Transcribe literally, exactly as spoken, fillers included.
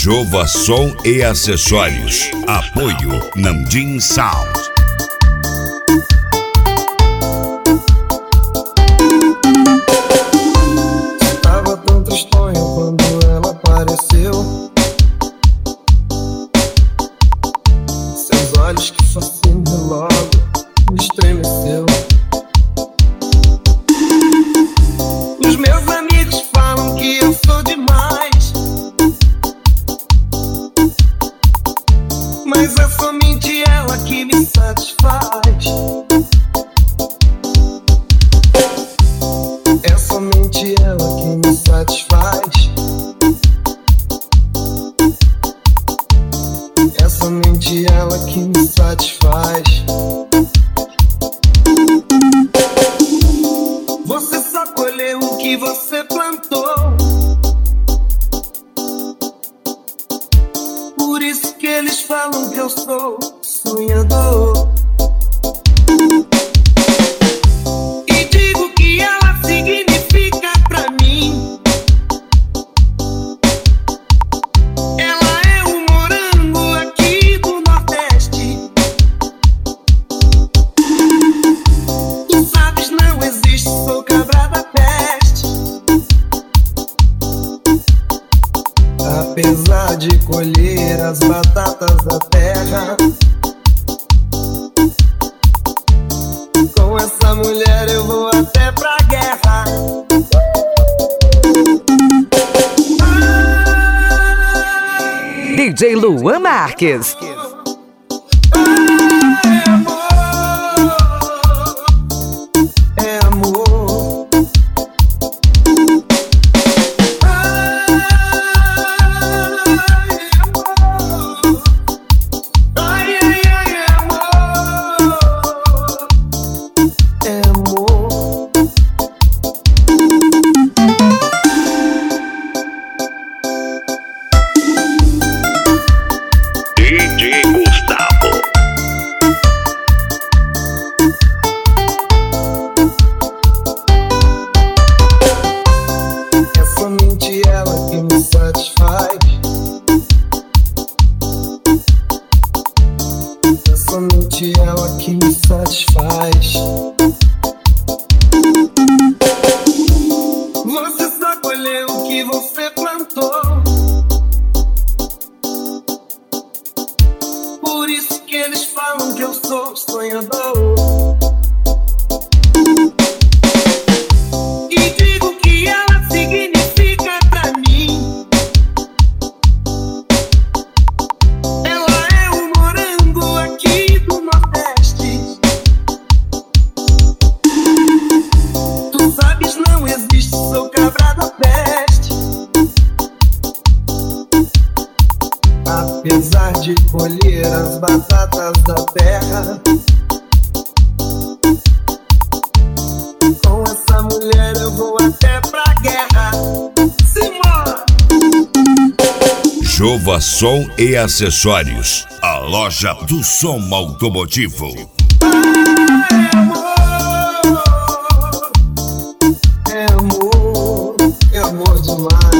Jova Som e Acessórios. Apoio Namdim Sound. Tava tão tristonho quando ela apareceu. Seus olhos que fascinam logo me estremeceu. Os meus amigos falam que eu sou demais, mas é somente ela que me satisfaz. É somente ela que me satisfaz. É somente ela que me satisfaz. Você só colheu o que você plantou. Por isso que eles falam que eu sou sonhador. E digo que ela significa pra mim. Ela é um morango aqui do Nordeste. Tu sabes, não existe, sou cabra da peste. Apesar de colher as batatas da terra, com essa mulher eu vou até pra guerra. D J Luan Marques. É amor, é amor. Ai, ai, ai, é amor, é amor. D J Gustavo. É somente ela que me satisfaz. É somente ela que me satisfaz. Você só colheu o que você plantou. Por isso que eles falam que eu sou sonhador. E digo que ela significa pra mim. Ela é um morango aqui do Nordeste. Tu sabes, não existe, sou cabra da peste. Apesar de colher as batatas da terra, com essa mulher eu vou até pra guerra. Simbora! Jova Som e Acessórios. A loja do som automotivo. É amor, é amor, é amor demais.